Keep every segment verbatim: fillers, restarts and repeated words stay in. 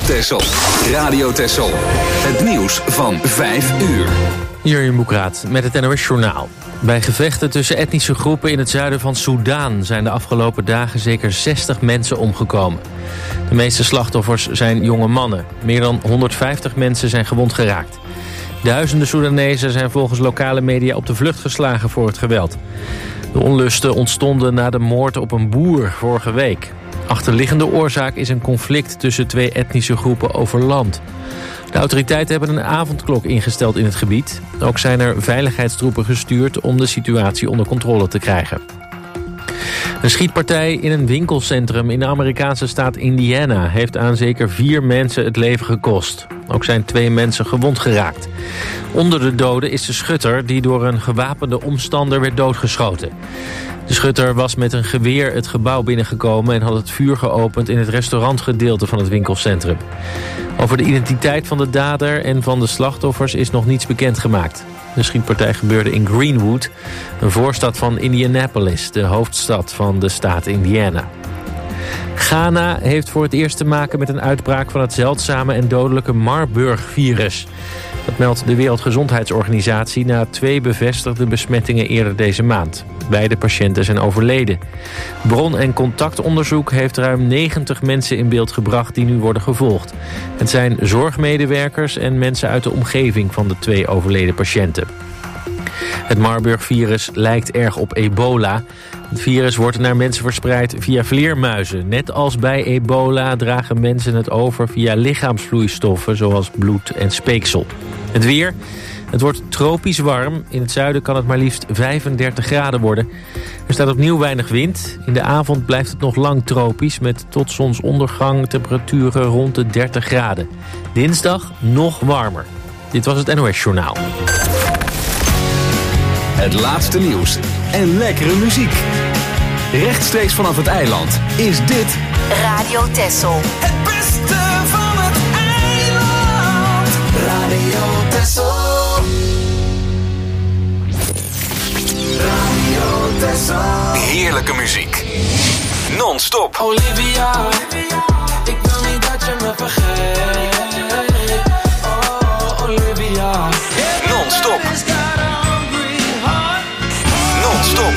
Texel. Radio Texel. Het nieuws van vijf uur. Jurjen Boekraat met het N O S-journaal. Bij gevechten tussen etnische groepen in het zuiden van Soedan zijn de afgelopen dagen zeker zestig mensen omgekomen. De meeste slachtoffers zijn jonge mannen. Meer dan honderdvijftig mensen zijn gewond geraakt. Duizenden Soedanezen zijn volgens lokale media op de vlucht geslagen voor het geweld. De onlusten ontstonden na de moord op een boer vorige week. Achterliggende oorzaak is een conflict tussen twee etnische groepen over land. De autoriteiten hebben een avondklok ingesteld in het gebied. Ook zijn er veiligheidstroepen gestuurd om de situatie onder controle te krijgen. Een schietpartij in een winkelcentrum in de Amerikaanse staat Indiana heeft aan zeker vier mensen het leven gekost. Ook zijn twee mensen gewond geraakt. Onder de doden is de schutter die door een gewapende omstander werd doodgeschoten. De schutter was met een geweer het gebouw binnengekomen en had het vuur geopend in het restaurantgedeelte van het winkelcentrum. Over de identiteit van de dader en van de slachtoffers is nog niets bekendgemaakt. De schietpartij gebeurde in Greenwood, een voorstad van Indianapolis, de hoofdstad van de staat Indiana. Ghana heeft voor het eerst te maken met een uitbraak van het zeldzame en dodelijke Marburg-virus. Dat meldt de Wereldgezondheidsorganisatie na twee bevestigde besmettingen eerder deze maand. Beide patiënten zijn overleden. Bron- en contactonderzoek heeft ruim negentig mensen in beeld gebracht die nu worden gevolgd. Het zijn zorgmedewerkers en mensen uit de omgeving van de twee overleden patiënten. Het Marburg-virus lijkt erg op ebola. Het virus wordt naar mensen verspreid via vleermuizen. Net als bij ebola dragen mensen het over via lichaamsvloeistoffen zoals bloed en speeksel. Het weer. Het wordt tropisch warm. In het zuiden kan het maar liefst vijfendertig graden worden. Er staat opnieuw weinig wind. In de avond blijft het nog lang tropisch met tot zonsondergang temperaturen rond de dertig graden. Dinsdag nog warmer. Dit was het N O S-journaal. Het laatste nieuws en lekkere muziek. Rechtstreeks vanaf het eiland is dit Radio Texel. Het beste van het eiland. Radio Texel. Radio Texel. heerlijke muziek. Non-stop. Olivia, ik wil niet dat je me vergeet. Oh, Olivia. Non-stop. Non-stop.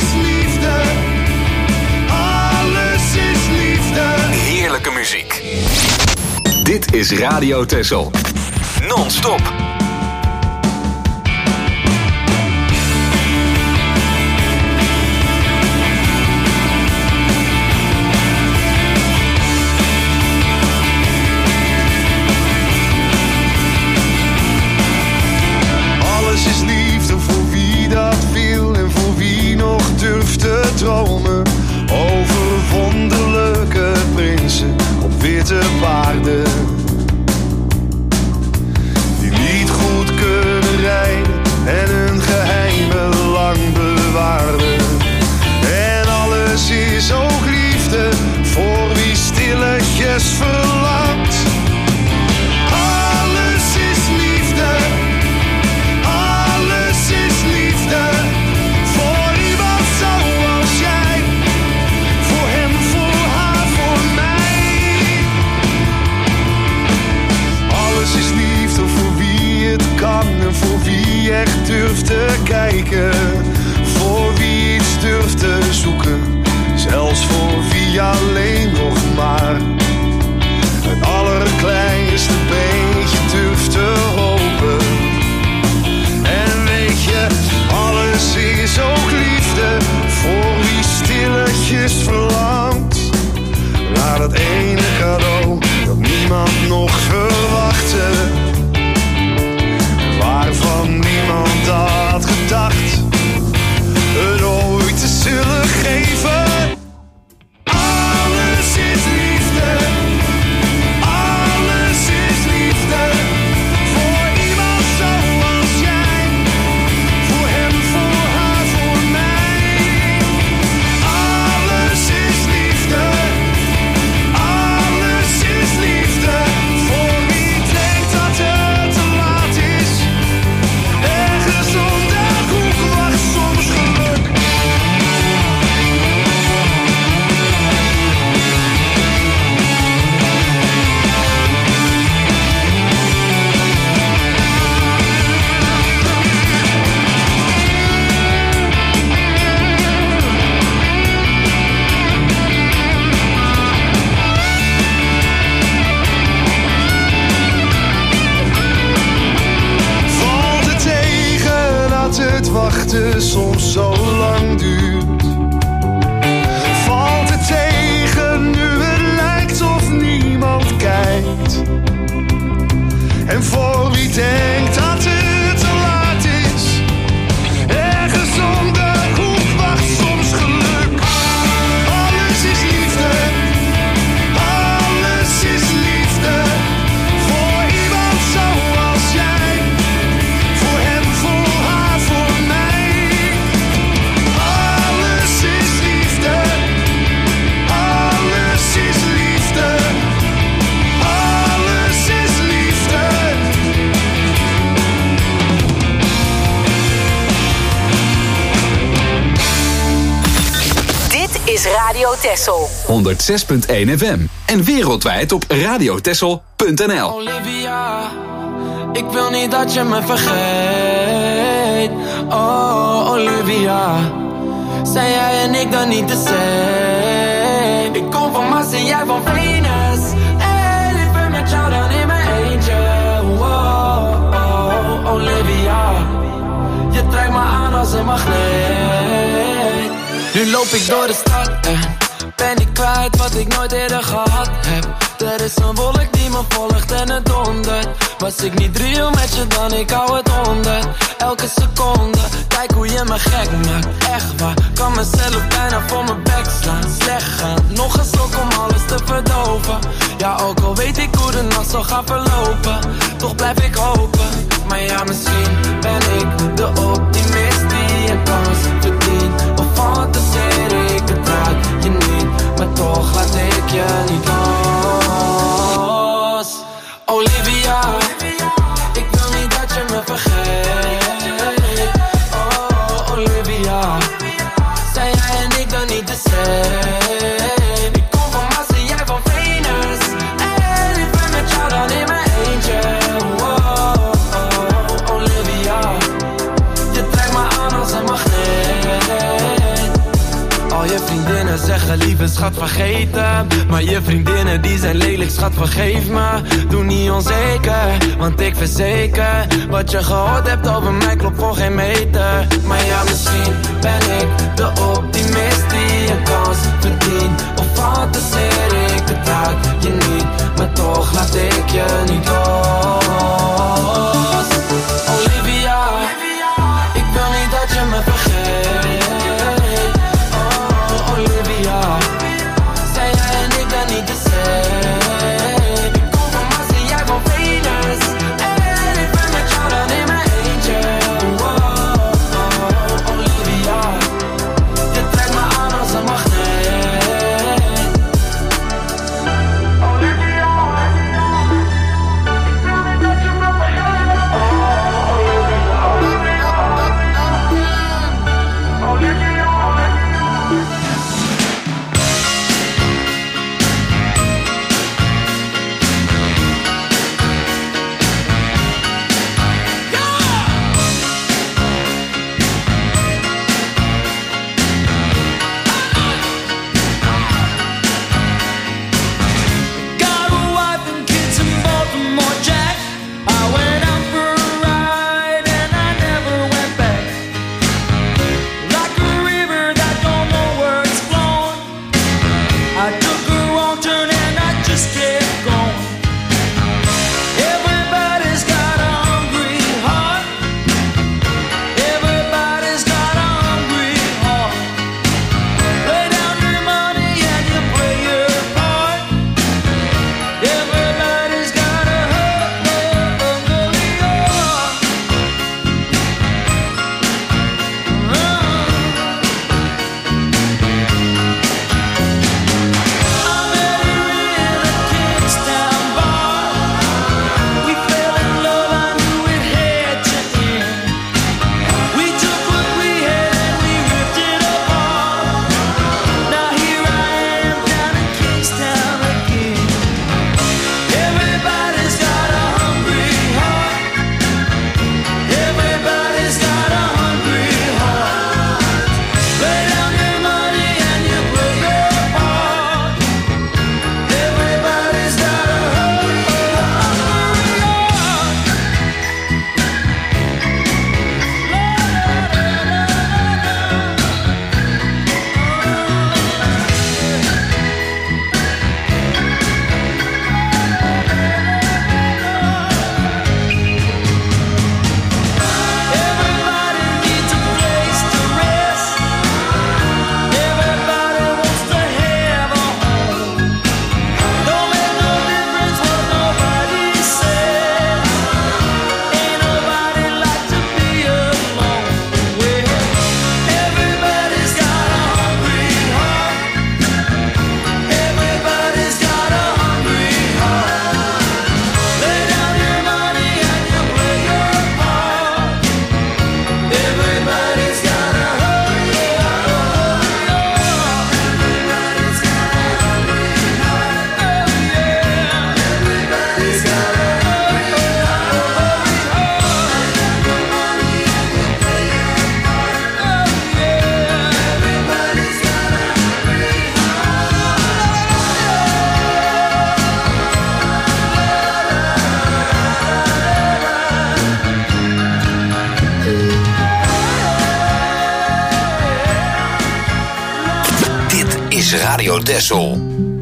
Heerlijke muziek. Dit is Radio Texel. Non-stop. Alles is liefde voor wie dat wil en voor wie nog durft te dromen. Over wonderlijke prinsen op witte paarden, die niet goed kunnen rijden en hun geheimen lang bewaarden. En alles is ook liefde voor wie stilletjes verlangt. Alles is liefde. Alles is liefde. Voor iemand zoals jij. Voor hem, voor haar, voor mij. Alles is liefde voor wie het kan en voor wie echt durft te kijken. Voor wie iets durft te zoeken. Zelfs voor wie alleen nog maar het allerkleinste beetje durft te hopen. En weet je, alles is ook liefde voor wie stilletjes verlangt naar dat ene cadeau dat niemand nog verwachtte, waarvan niemand had gedacht het ooit te zullen geven. Alles is liefde. Alles liefde soms zo lang duurt. Valt het tegen nu het lijkt of niemand kijkt. En voor wie denkt dat het te laat is, ergens om de hoek wacht soms geluk. Alles is liefde, alles is liefde. Voor iemand zoals jij, voor hem, voor haar, voor mij. Alles is liefde, alles is liefde. Alles is liefde. Dit is Radio Texel. honderd zes punt één F M. En wereldwijd op radiotexel punt n l. Olivia, ik wil niet dat je me vergeet. Oh, Olivia, zijn jij en ik dan niet de same? Ik kom van Mars en jij van Venus. En liever met jou dan in mijn eentje. Oh, oh, Olivia, je trekt me aan als een magneet. Nu loop ik door de stad en ben ik kwijt wat ik nooit eerder gehad heb. Er is een wolk die me volgt en het dondert. Was ik niet real met je dan, ik hou het onder. Elke seconde, kijk hoe je me gek maakt. Echt waar, kan mezelf bijna voor mijn bek slaan. Slecht gaan, nog een slok om alles te verdoven. Ja, ook al weet ik hoe de nacht zal gaan verlopen, toch blijf ik hopen. Maar ja, misschien ben ik de optimist die een kans verdient. Of fantaseer ik, het raakt je niet, maar toch laat ik je niet los. Olivia, ik wil niet dat je me vergeet. Oh, Olivia, zijn jij en ik dan niet de same? Ik kom van Mars en jij van Venus. En ik ben met jou dan in mijn eentje. Oh, oh, Olivia, je trekt me aan als een magneet. Al je vriendinnen zeggen lieve schat vergeten, maar je vriendinnen die zijn lelijk schat vergeef me. Doe niet onzeker, want ik verzeker, wat je gehoord hebt over mij klopt voor geen meter. Maar ja, misschien ben ik de optimist die een kans verdient. Of fantaseer ik, het raakt je niet, maar toch laat ik je niet los. Olivia, ik wil niet dat je me vergeet. Olivia, zijn jij en ik dan niet de same? Ik kom van Mars en jij van Venus. En ik ben met jou dan in mijn eentje. Oh, oh, Olivia, je trekt me aan als is Radio Texel.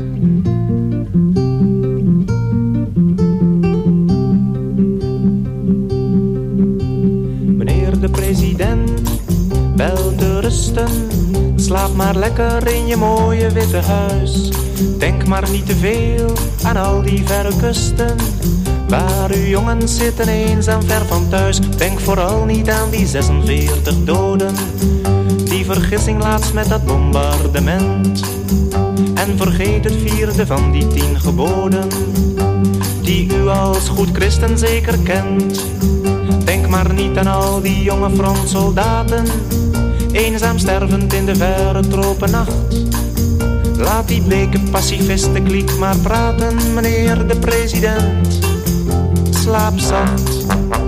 Meneer de president, wel te rusten. Slaap maar lekker in je mooie witte huis. Denk maar niet te veel aan al die verre kusten, waar uw jongens zitten eenzaam ver van thuis. Denk vooral niet aan die zesenveertig doden, die vergissing laatst met dat bombardement. En vergeet het vierde van die tien geboden, die u als goed christen zeker kent. Denk maar niet aan al die jonge frontsoldaten, eenzaam stervend in de verre tropennacht. Laat die bleke pacifistenkliek maar praten, meneer de president. Slaap zacht.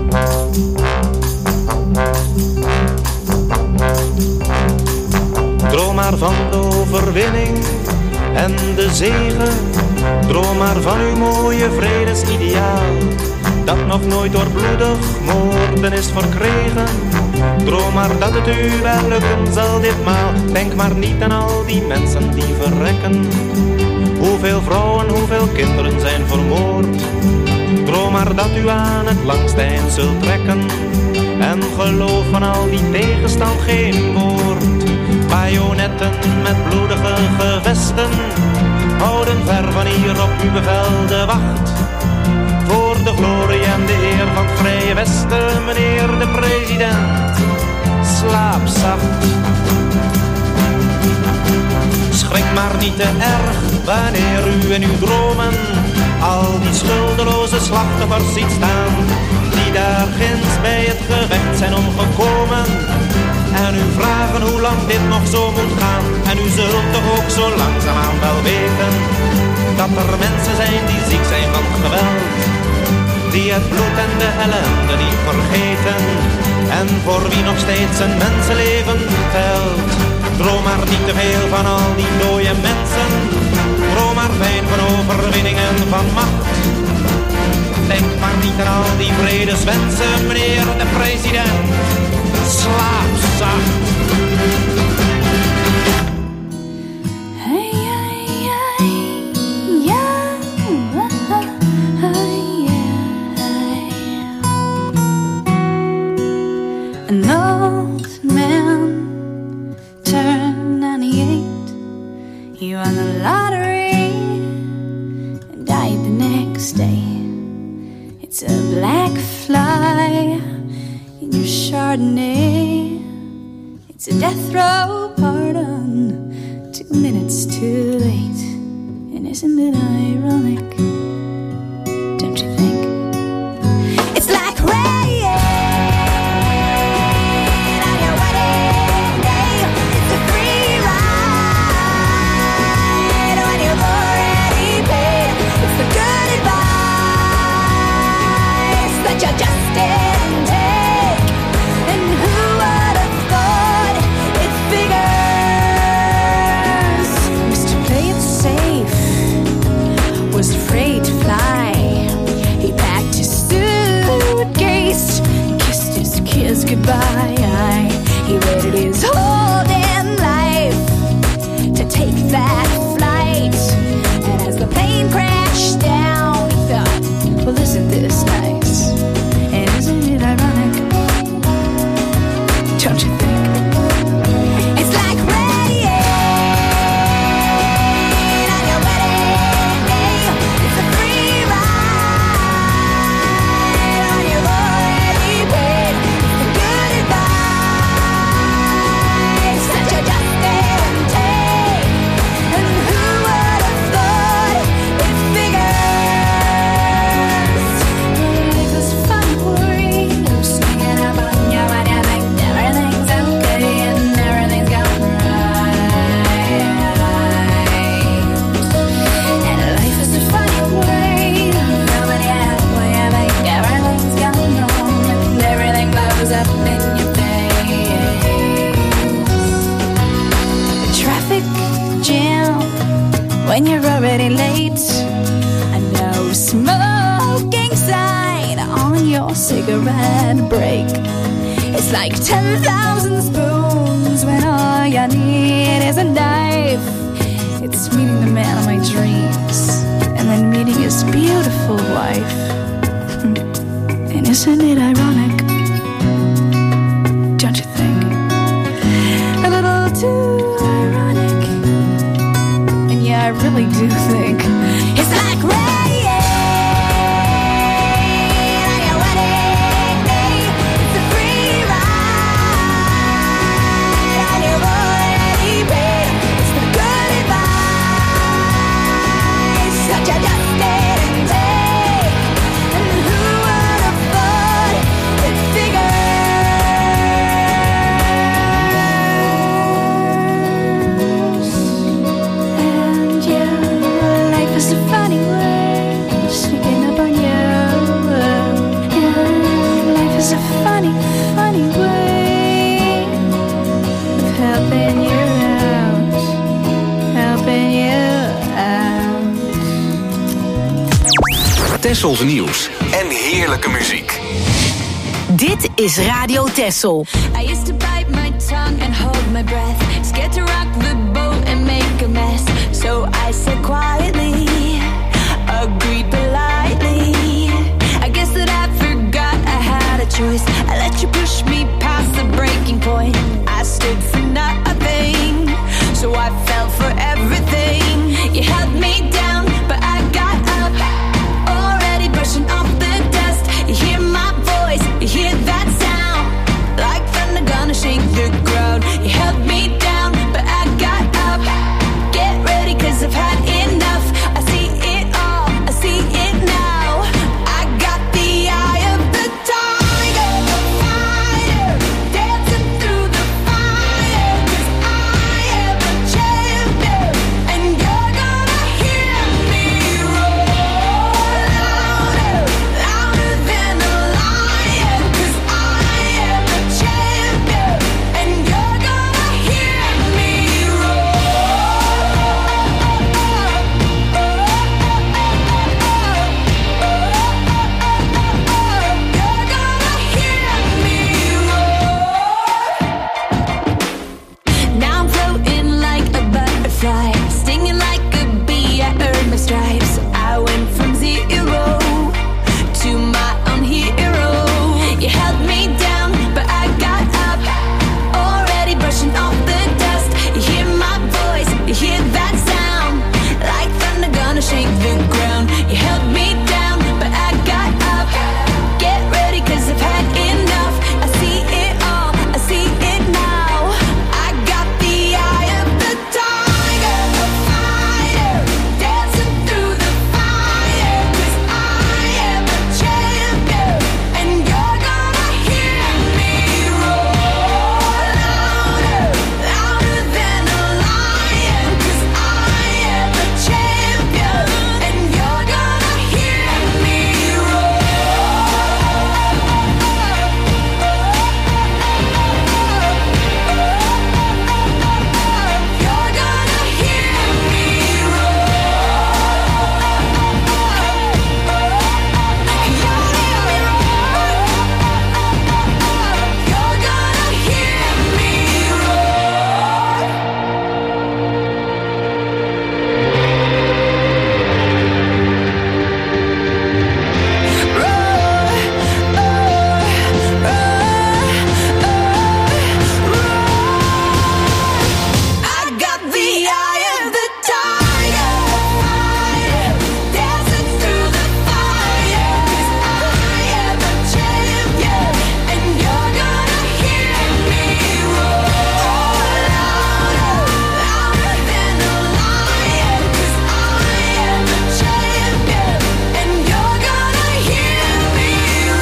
Droom maar van de overwinning en de zegen. Droom maar van uw mooie vredesideaal, dat nog nooit door bloedig moorden is verkregen. Droom maar dat het u wel lukken zal ditmaal. Denk maar niet aan al die mensen die verrekken. Hoeveel vrouwen, hoeveel kinderen zijn vermoord. Droom maar dat u aan het langste eind zult trekken. En geloof van al die tegenstand geen woord. Bajonetten met bloedige gevesten houden ver van hier op uw bevel de wacht. Voor de glorie en de eer van het Vrije Westen, meneer de president. Slaap zacht. Schrik maar niet te erg wanneer u in uw dromen al die schuldeloze slachtoffers ziet staan, die daar ginds bij het gevecht zijn omgekomen. En u vragen hoe lang dit nog zo moet gaan. En u zult toch ook zo langzaamaan wel weten dat er mensen zijn die ziek zijn van geweld, die het bloed en de ellende niet vergeten, en voor wie nog steeds een mensenleven telt. Droom maar niet te veel van al die dode mensen. Droom maar fijn van overwinning en van macht. Denk maar niet aan al die vredeswensen, meneer de president. Slaap zacht. An old man turned ninety-eight. He won the lottery and died the next day. It's a black fly in your Chardonnay. It's a death row pardon, two minutes too late. And isn't it ironic? Don't you think? It's like rain on your wedding day. It's a free ride when you've already paid. It's the good advice that you just didn't take. And who would have thought it figures? Mister Play It Safe was afraid to fly. He packed his suitcase, kissed his kids goodbye. He waited his whole damn life to take that flight. And as the plane crashed down, he thought, well, isn't this nice? And isn't it ironic? Don't you think? It's like rain on your wedding day. It's a free ride when you've already paid. The good advice that you just didn't take. And who would have thought it figures? Life is fun for you, sneaking up on you when you think everything's okay and everything's going right. And life is a funny way of coming out when you think everything's going wrong and everything blows up in your face. A traffic jam when you're already late. A no smoking sign on your cigarette break. It's like ten thousand spoons when all you need is a knife. life. And isn't it ironic? Don't you think? A little too ironic. And yeah, I really do think it's like rain. Tessel's nieuws en heerlijke muziek. Dit is Radio Tessel. I used to bite my tongue and hold my breath, scared to rock the boat and make a mess. So I said quietly, agreed politely. I guess that I forgot I had a choice. I let you push me past the breaking point. I stood for nothing, so I fell for everything. You held me down, but I got up, already brushing off the dust. You hear my voice, you hear that sound, like thunder gonna shake the ground. You held me down, but I got up. Get ready, cause I've had enough. I see it all, I see it now. I got the eye of the tiger, the fighter, dancing through the fire. Cause I am a champion, and you're gonna hear me roar louder, louder than a lion. Cause I am a champion, and you're gonna hear me Now I'm floating like a butterfly, stinging like a bee. I earned my stripes. I went from zero to my own hero. You held me down, but I got up, already brushing off the dust. You hear my voice, you hear that sound, like thunder gonna shake the ground. You held me down, but I got up. Get ready, cause I've had enough. I see it all, I see it now. I got the eye of the tiger, the fighter, dancing through the fire. Cause I am a champion, and you're gonna hear me roar louder, louder than a lion. Cause I am a champion, and you're gonna hear me You're gonna hear me You're gonna hear me I got the eye of the tiger, fighter, dancing through the fire. Cause I am a champion, and you're gonna hear me roar louder, louder than a lion. Cause I am a champion, and you're gonna hear me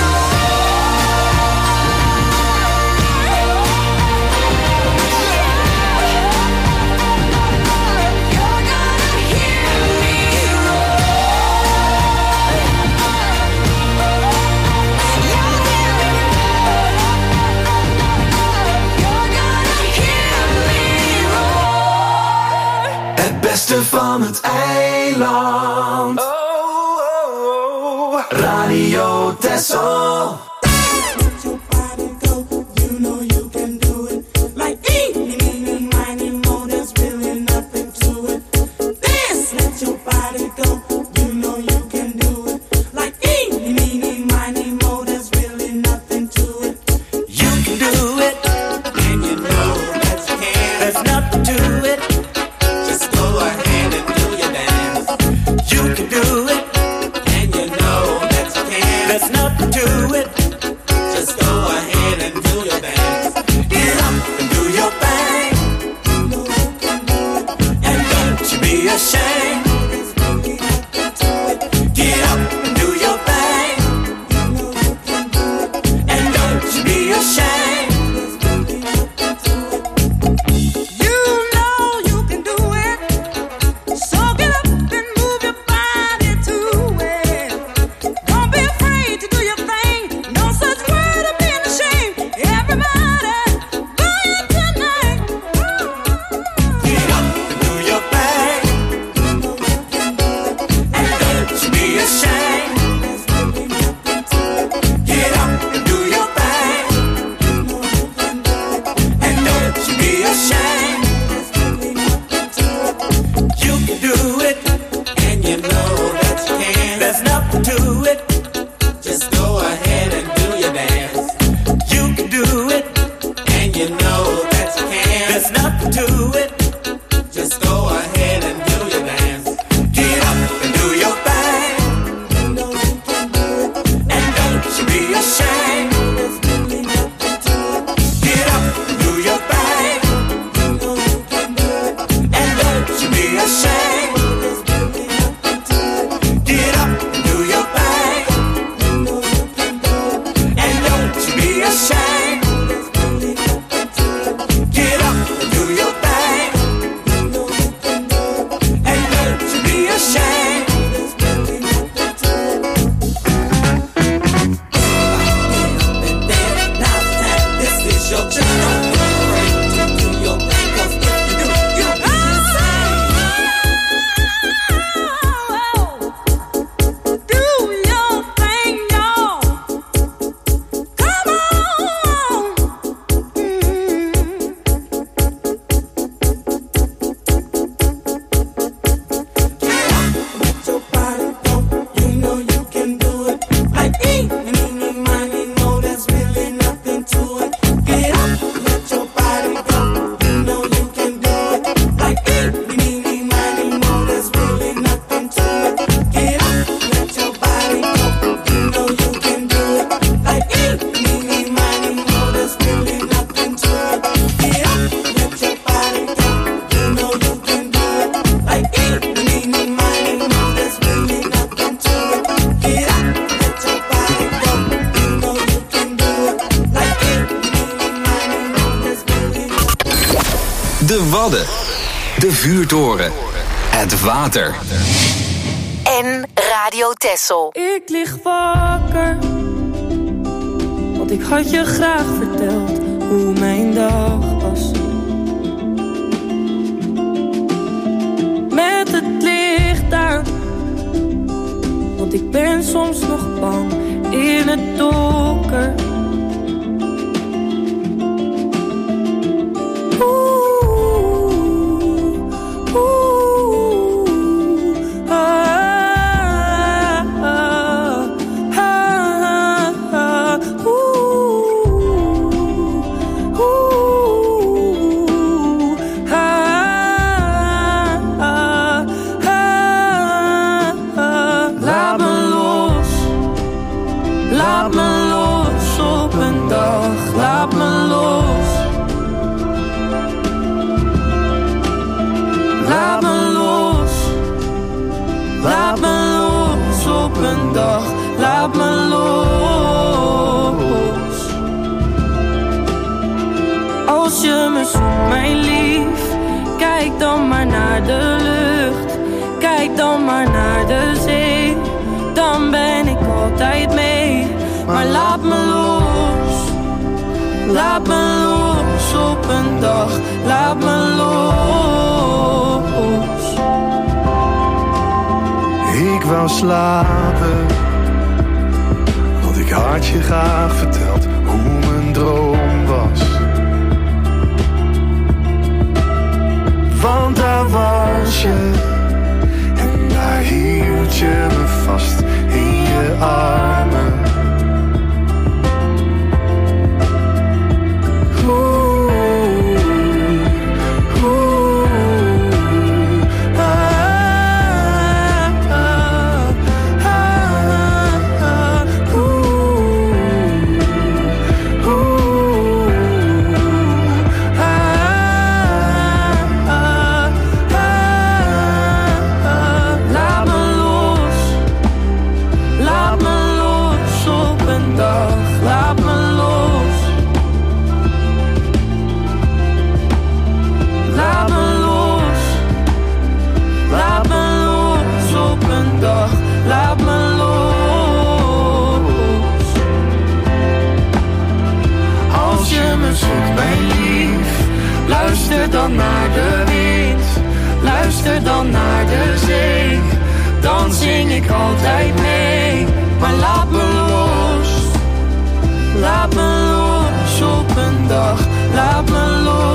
You're gonna hear me You're gonna hear me roar. Het beste van het eiland. Oh, oh, oh. Radio Tessel. Like ashamed. Get up and do your thing. And don't you be ashamed. You know you can do it. So get up and move your body to it. Don't be afraid to do your thing. No such word of being ashamed. Everybody, buy it tonight. Get up and do your thing. And don't you be ashamed. Get up and do your thing. And don't you be ashamed. You can do it, and you know that you can. There's nothing to it. Just go ahead and do your dance. You can do it, and you know that you can. There's nothing to it. Just go ahead and do your dance. Get up and do your thing. And don't you be ashamed. Get up and do your thing. And don't you be ashamed. Get up and do your thing. And don't you be ashamed. Get up and do your thing. And don't you be ashamed. Now it's time. This is your chance. Don't be afraid to do your thing. 'Cause if you do, you'll be ashamed. Do your thing, y'all. Come on. Get your body go. You know you can do it. Like eat, and eeny, miny, mo, there's really nothing to it. Get up, let your body go. You know you can do it. Like eat, and eeny, miny, mo, there's really nothing to it. Get up, let your body go. You know you can do it. Like eat, and eeny, miny, mo, there's really nothing to it. Get up, let your body go. You know you can do it. Like eat, and eeny, miny, mo, there's really nothing to it. Get up, let your body go. You know you can do it. Like eat, and eeny, miny, mo, there's really De Wadden. De Vuurtoren. Het water. En Radio Texel. Ik lig wakker, want ik had je graag verteld hoe mijn dag was. Met het licht uit, want ik ben soms nog bang in het donker. Oeh, oeh, ah, ah, ah, ah, oeh, oeh, ah, ah, ah, ah. Laat me los, laat me los op een dag, laat me los. Laat me los, laat me los op een dag, laat me los. Als je me zoekt, mijn lief, kijk dan maar naar de lucht. Kijk dan maar naar de zee, dan ben ik altijd mee. Maar laat me los, laat me los op een dag, laat me los. Ik wou slapen, want ik had je graag verteld hoe mijn droom was. Want daar was je, en daar hield je me vast in je armen. water dan naar de zee. Dan zing ik altijd mee. Maar laat me los, laat me los op een dag, laat me los.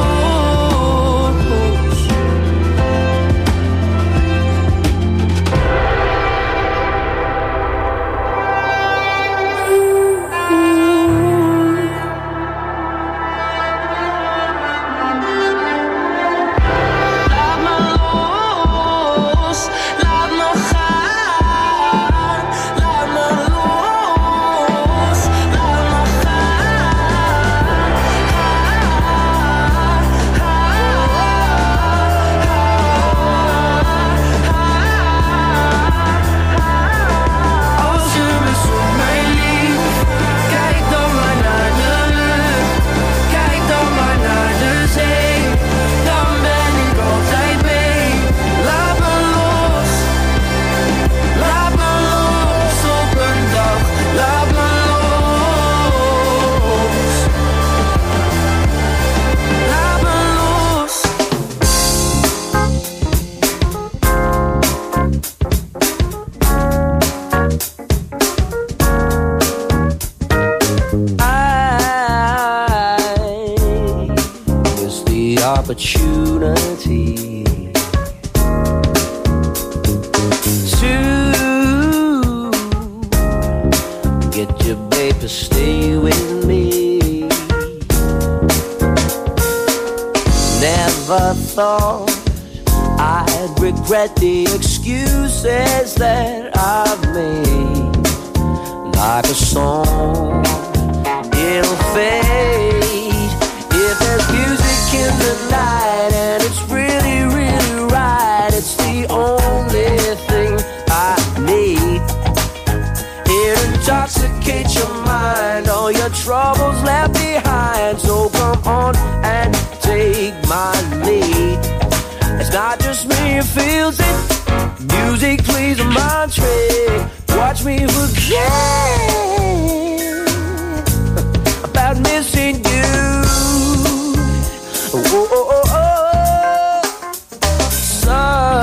Opportunity to get your babe to stay with me. Never thought I'd regret the excuses that I've made. Like a song, it'll fade if there's music in the night and it's really, really right. It's the only thing I need. It intoxicates your mind, all your troubles left behind. So come on and take my lead. It's not just me who feels it. Music plays a mind trick. Watch me forget about missing you. Oh, oh, oh, oh. So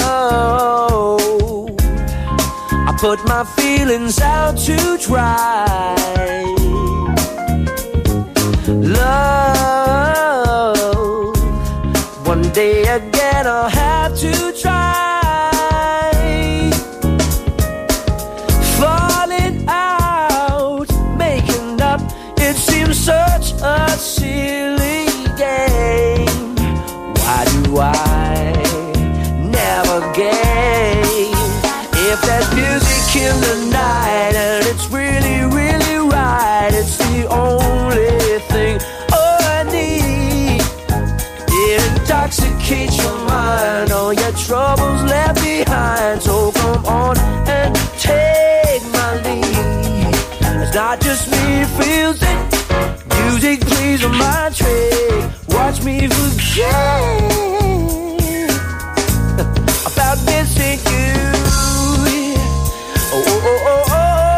I put my feelings out to dry. Love, one day again I'll have to try. Falling out, making up, it seems such a silly game. Why do I never gain? If there's music in the night and it's really, really right, it's the only thing I need. It intoxicates your mind, all your troubles left behind. So come on and take my lead. It's not just me who feels it. Music plays on my trick. Watch me forget about missing you. Oh, oh, oh, oh, oh.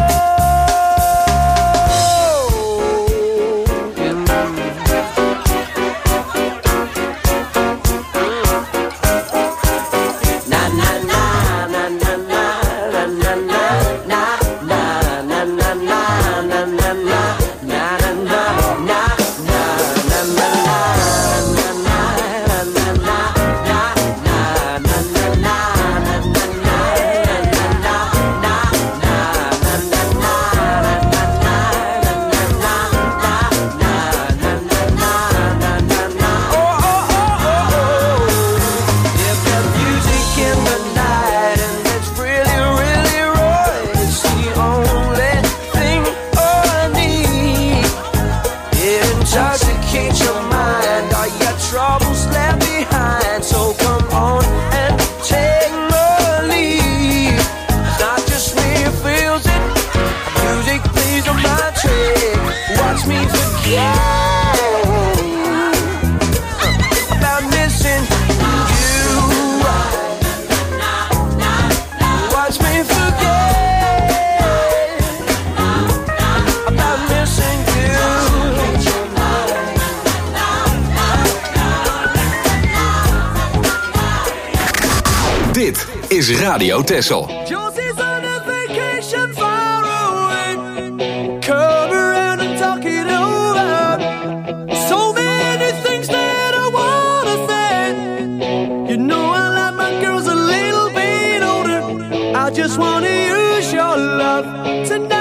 Na na na na na na na na na na na na na na na. Na na na na na na na na na na. Dit is Radio Texel. Josie's on a vacation far away. Come around and talk it over. So many things that I wanna say. You know I like my girls a little bit older. I just wanna use your love tonight.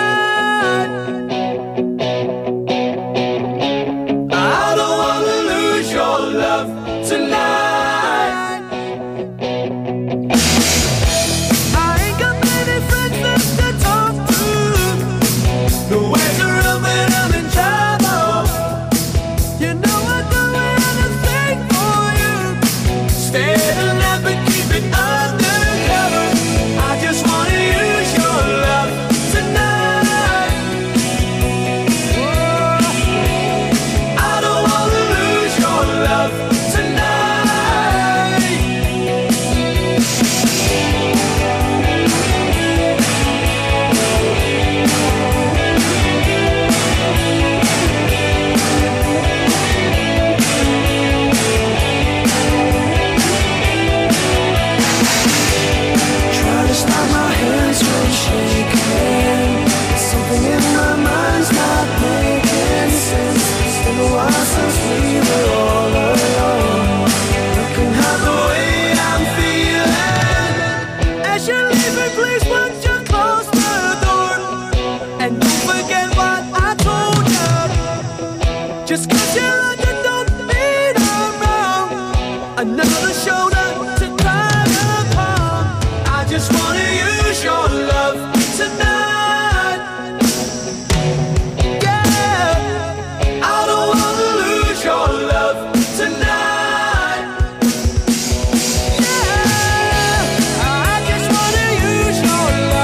I don't wanna lose your love tonight. Your love.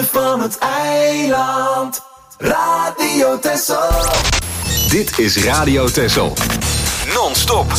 liefde van het eiland. Radio Texel. Dit is Radio Texel. Non-stop.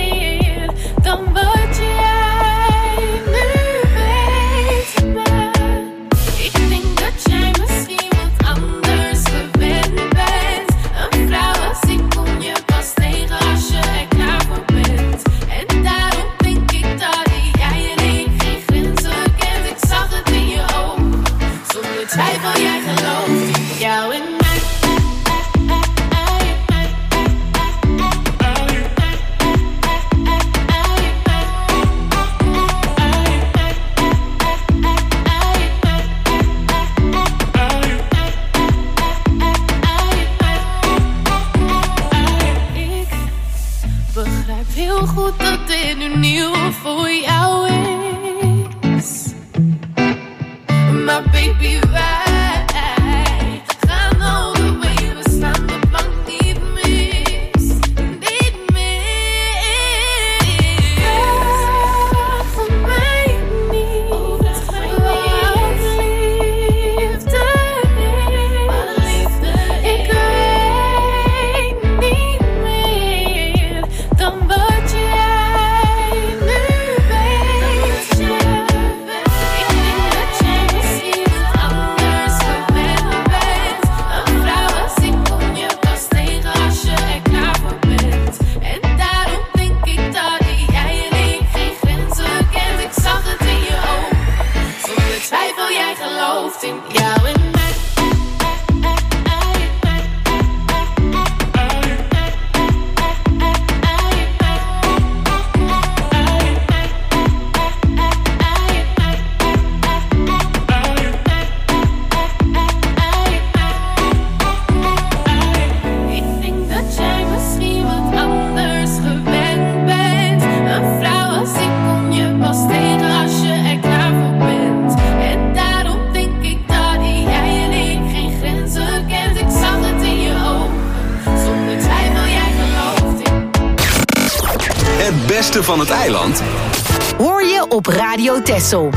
Dan word jij nu weet. maar baby, wij gaan all the way. We staan de plank niet mis, niet mis. Vraag mij niet wat liefde is. Ik weet niet meer dan wat jij nu weet. Ik denk dat jij misschien anders gewend bent. Een vrouw als ik kom je pas tegen als je er klaar voor bent. En daarom denk ik dat jij en ik geen grenzen kent. Ik zag het in je ogen, zonder twijfel jij gelooft in jou en mij. Ik denk dat jij misschien wat anders gewend bent. Een vrouw als ik kom je pas tegen als je er klaar voor bent. En daarom denk ik dat jij en ik geen grenzen kent. Ik zag het in je ogen, zonder twijfel jij gelooft in. Het beste van het eiland Hoor je op Radio Texel.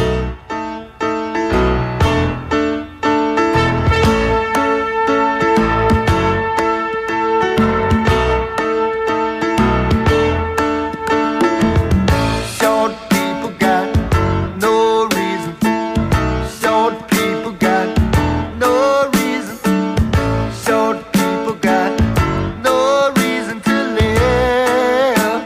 Short people got no reason. Short people got no reason. Short people got no reason to live.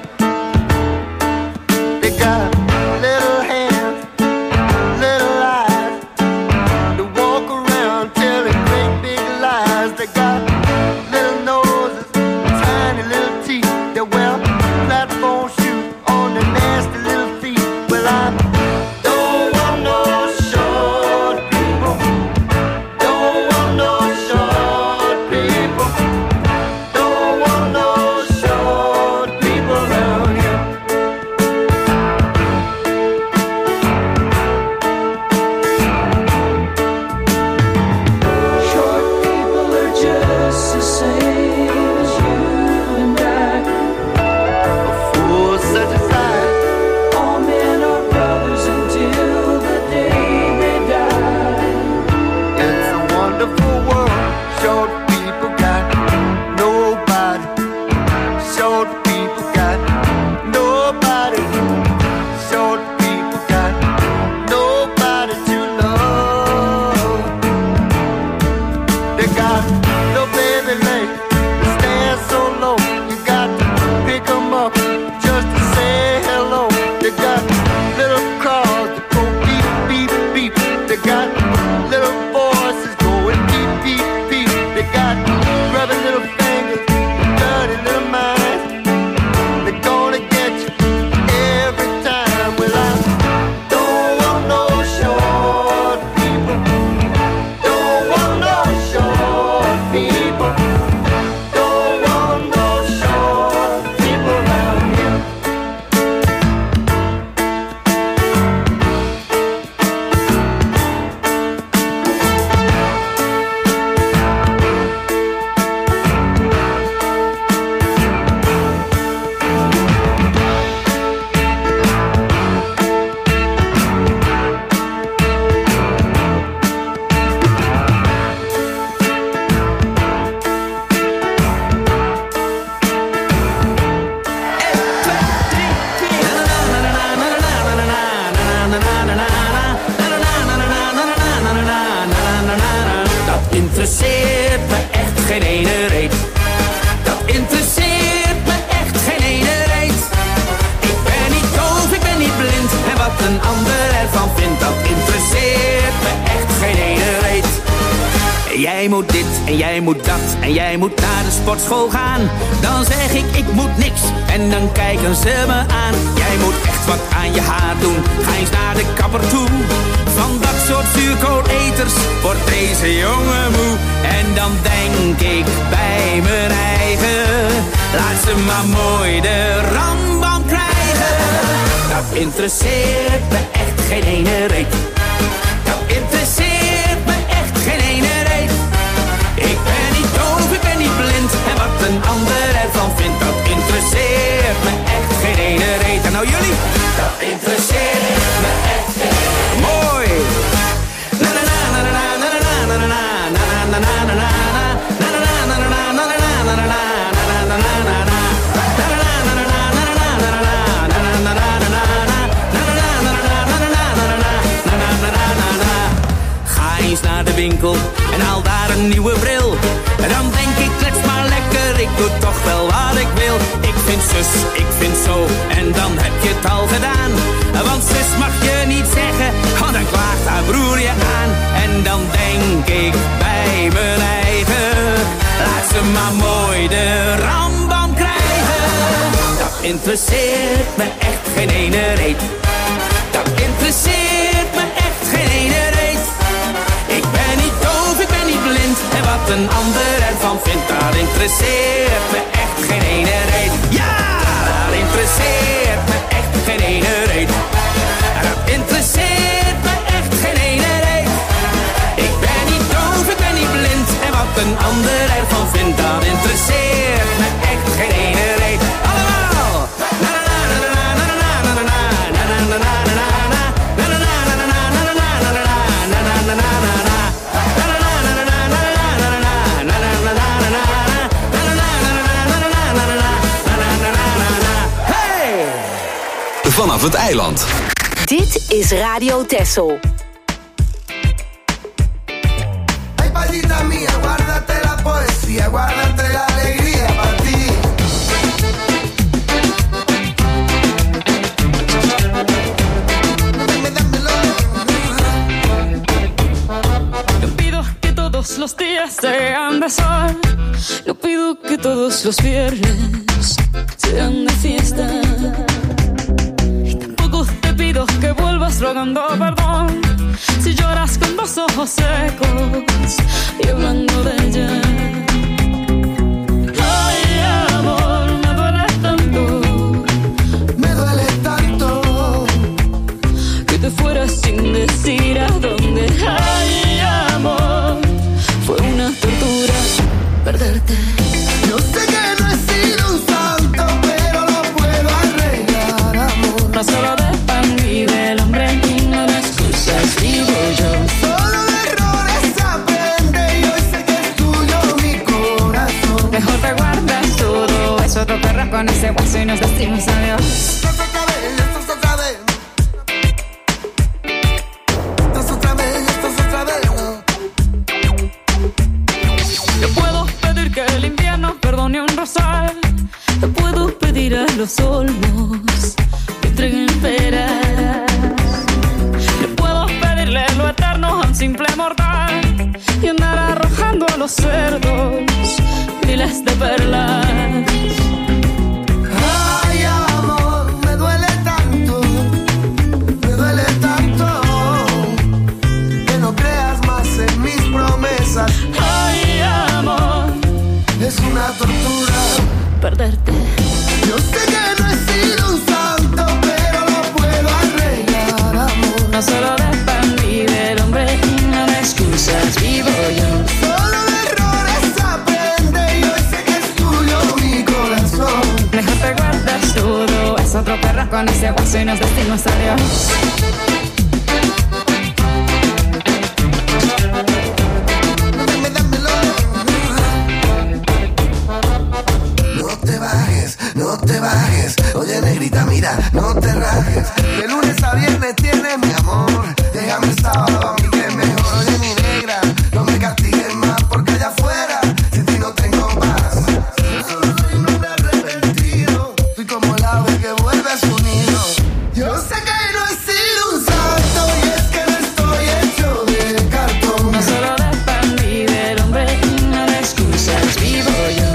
They got little hands, little eyes. They walk around telling great big lies. They got little noses, tiny little teeth. They wear platform shoes on their nasty little feet. Well, I don't want no short people. Don't want no short people. Don't want no short people around here. Short people are just the same as you and I. Fools such as I, All men are brothers until the day they die. it's a wonderful world. Short people got nobody. Short people got nobody. Short people got nobody to love. They got no baby legs, they stand so low. You got to pick 'em up just to say hello. They got little cars that go beep, beep, beep. They got little voices going beep, beep, beep. They got grubby little fingers, dirty little minds. They're gonna get you every time. Well, I don't want no short people. Don't want no short people. Don't want no short people around here. Dat interesseert me echt geen ene reet. Dat interesseert me echt geen ene reet. Ik ben niet doof, ik ben niet blind. En wat een ander ervan vindt, dat interesseert me echt geen ene reet. Jij moet dit en jij moet dat en jij moet naar de sportschool gaan. Dan zeg ik, ik moet niks en dan kijken ze me aan. Jij moet echt wat aan je haar doen, ga eens naar de kapper toe. Van dat soort zuurkooleters wordt deze jongen moe. En dan denk ik bij mijn eigen, laat ze maar mooi de rambam krijgen. Dat interesseert me echt geen ene reet. Dat interesseert winkel en haal daar een nieuwe bril. En dan denk ik, klets maar lekker, ik doe toch wel wat ik wil. Ik vind zus, ik vind zo, en dan heb je het al gedaan. Want zus mag je niet zeggen, want dan klaagt haar broer je aan. En dan denk ik bij mijn eigen, laat ze maar mooi de rambam krijgen. Dat interesseert me echt geen ene reet. Dat interesseert me echt geen ene reet. Ik ben niet doof, ik ben niet blind. En wat een ander ervan vindt, dat interesseert me echt geen ene reet. Ja, dat interesseert me echt geen ene reet. Dat interesseert me echt geen ene reet. Ik ben niet doof, ik ben niet blind. En wat een ander ervan vindt, dat interesseert me echt geen ene reet. Allemaal! Na na na na na na na na na na na na na na. Vanaf het eiland. Dit is Radio Texel. Ay, palita mía, guárdate la poesía, guárdate la alegría para ti. Yo pido que todos los días sean de sol. Yo pido que todos los viernes sean de fiesta. Pido que vuelvas rogando perdón si lloras con los ojos secos y hablando de ella. Ay, amor, me duele tanto, me duele tanto que te fueras sin decir a dónde. Ay, amor, fue una tortura perderte. Yo sé que no he sido un santo, pero lo puedo arreglar, amor. No solo de del hombre y no de excusas vivo yo. Solo de errores se aprende y hoy sé que es tuyo mi corazón. Mejor te guardas todo eso, te perras con ese hueso y nos decimos adiós. Esto es otra vez, esto es otra vez. Esto es otra vez, esto es otra vez. Yo puedo pedir que el invierno perdone un rosal. Yo puedo pedir a los olmos que entreguen peras. Yo puedo pedirle lo eterno a un simple mortal y andar arrojando a los cerdos miles de perlas. Ay, amor, me duele tanto, me duele tanto que no creas más en mis promesas. Ay, amor, es una tortura perderte. Yo sé que no he sido un santo, pero lo puedo arreglar, amor. No solo de pan y del hombre y no de excusas vivo yo. Solo de errores se aprende y hoy sé que es tuyo mi corazón. Mejor te guardas todo, es otro perro con ese hueso y nos decimos adiós. No te bajes, oye negrita, mira, no te rajes. De lunes a viernes tienes mi amor. Déjame el sábado a mí que es mejor. Oye mi negra, no me castigues más porque allá afuera de ti no tengo paz. Yo solo soy un hombre arrepentido, soy como el ave que vuelve a su nido. Yo sé que no he sido un santo y es que no estoy hecho de cartón. No solo de pan y del hombre y no de excusas vivo yo.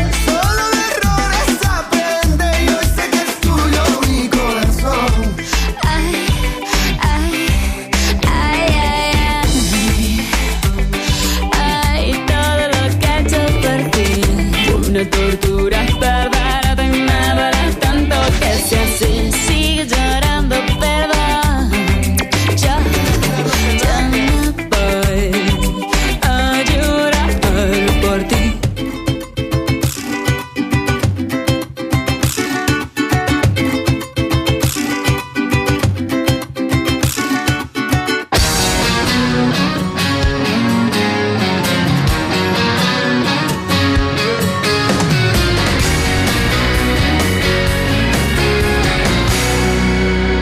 Tortura, perdónate, me duele tanto que sea así. Sigue llorando, perdón. Ya, ya me voy a llorar por ti.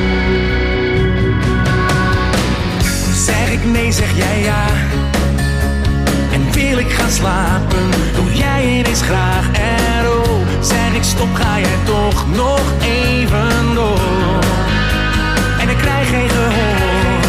Nee, zeg jij ja. wil ik gaan slapen, doe jij ineens graag en oh, zeg ik stop, ga jij toch nog even door. En ik krijg geen gehoor.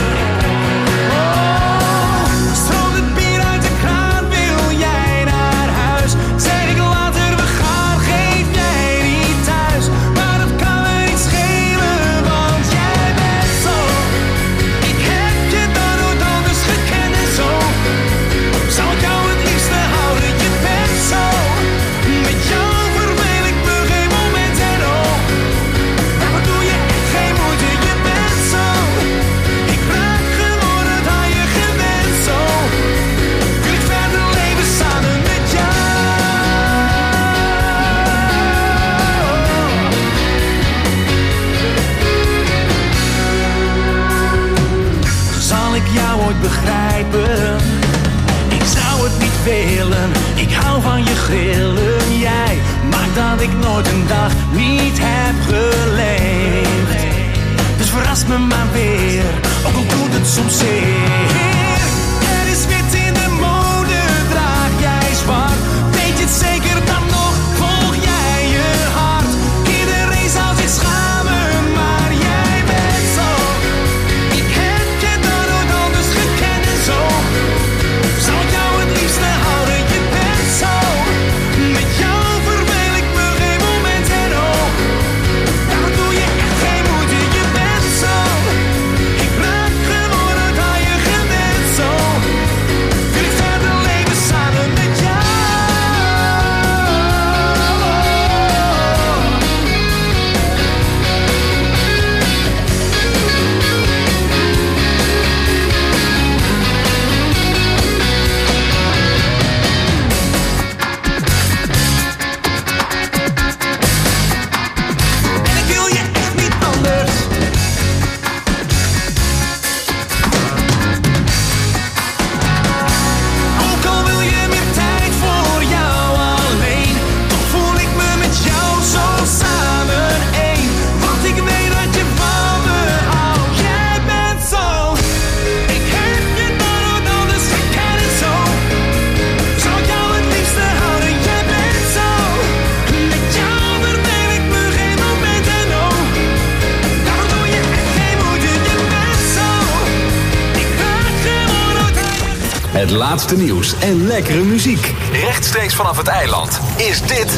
Oh, stroomt het bier uit de kraan, wil jij naar huis? Zeg ik later, we gaan, geef jij niet thuis. Maar dat kan me niet schelen, want jij bent zo. Ik heb je dan nooit anders gekend en zo. Zou ik jou het liefste houden, je bent zo. Met jou verveel ik me geen moment en oh. Daarvoor doe je echt geen moeite, je bent zo. Ik raak geworden aan je gewend zo. Wil ik verder leven samen met jou. Zal ik jou ooit begrijpen? Ik zou het niet willen, ik hou van je grillen. Jij maakt dat ik nooit een dag niet heb geleefd. Dus verras me maar weer, ook al doet het soms zeer. Er is wit in de mode, draag jij zwart. Weet je het zeker dan nog, volg jij je hart. Iedereen zou zich schamen, maar jij bent zo. Ik heb je dan nooit anders gekend en zo. Zou ik jou het liefste houden, je bent zo. Met jou verveel ik me geen moment en oh. Daarvoor doe je echt geen moeite, je bent zo. Ik raak geworden aan je gewend zo. Wil ik verder leven samen met jou. En ik wil je echt niet anders. Ook al wil je meer tijd voor jou alleen, toch voel ik me met jou zo samen één. Want ik weet dat je van me houdt. Jij bent zo. Ik heb je dan nooit anders gekend en zo. Zou ik jou het liefste houden, jij bent zo. Met jou verveel ik me geen moment en oh. Daarvoor doe je echt geen moeite, je bent zo. Ik raak gewoon uit aan je. Het laatste nieuws en lekkere muziek. Rechtstreeks vanaf het eiland is dit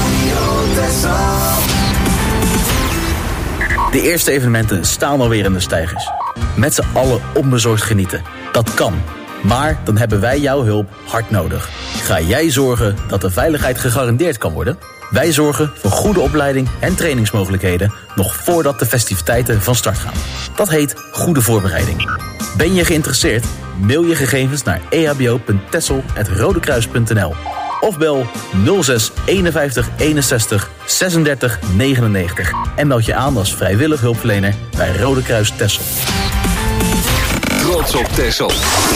De eerste evenementen staan alweer in de steigers. Met z'n allen onbezorgd genieten. Dat kan. Maar dan hebben wij jouw hulp hard nodig. Ga jij zorgen dat de veiligheid gegarandeerd kan worden? Wij zorgen voor goede opleiding en trainingsmogelijkheden nog voordat de festiviteiten van start gaan. Dat heet goede voorbereiding. Ben je geïnteresseerd? Mail je gegevens naar e h b o punt tessel apenstaartje rodekruis punt n l of bel nul zes eenenvijftig eenenzestig zesendertig negenennegentig en meld je aan als vrijwillig hulpverlener bij Rode Kruis Texel. Trots op Texel.